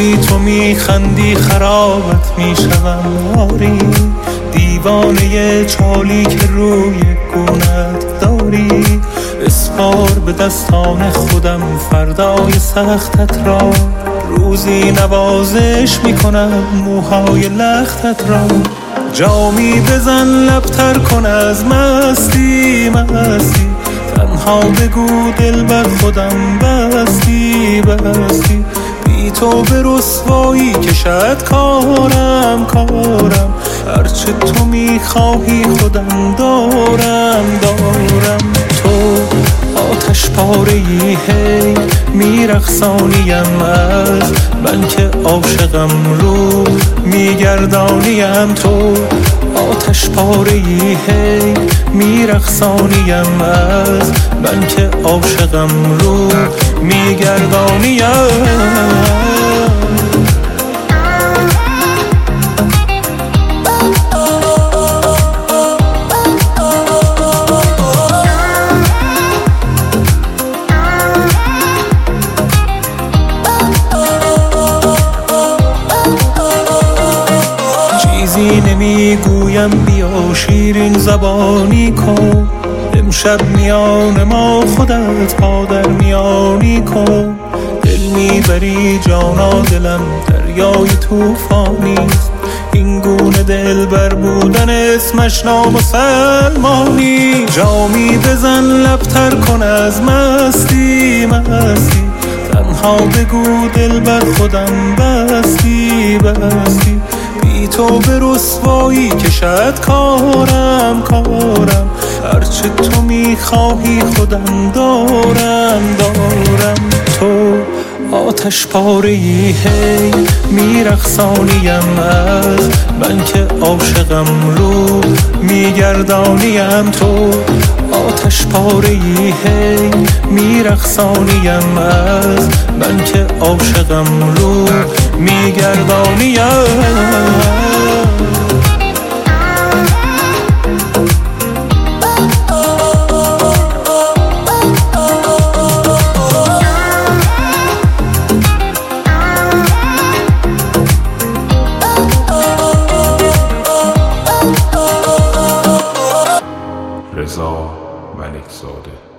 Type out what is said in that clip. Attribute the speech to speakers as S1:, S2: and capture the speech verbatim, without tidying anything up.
S1: وقتی تو میخندی خرابت میشوم آری، دیوانه چالی که روی گونت داری. اسپار به دستان خودم فردای سختت را، روزی نوازش میکنم موهای لختت را. جامی بزن لبتر کن از مستی مستی، تنها بگو دل بر خودم بستی بستی. بی تو به رسوایی کشد کارم کارم، هرچه تو میخواهی خودم دارم دارم. تو آتش پاره ای هی میرقصانیم، از من که عاشقم رو میگردانیم. تو آتش پاره ای هی میرقصانیم، از من که عاشقم رو میگردانیم. چیزی نمیگویم بیا شیرین زبانی کن، امشب میان ما خودت پا در میانی کن. دل میبری جانا دلم دریای توفانیست، این گونه دل بر بودن اسمش نامسلمانی. جامی بزن لبتر کن از مستی مستی، تنها بگو دل بر خودم بستی بستی. بی تو به رسوایی کشد کارم کارم، هرچه تو میخواهی خودم دارم دارم. تو آتش پاره ای هی میرقصانیم، از من که عاشقم رو میگردانیم. تو آتش پاره ای هی میرقصانیم، از من که عاشقم رو میگردانیم.
S2: رضا ملکزاده.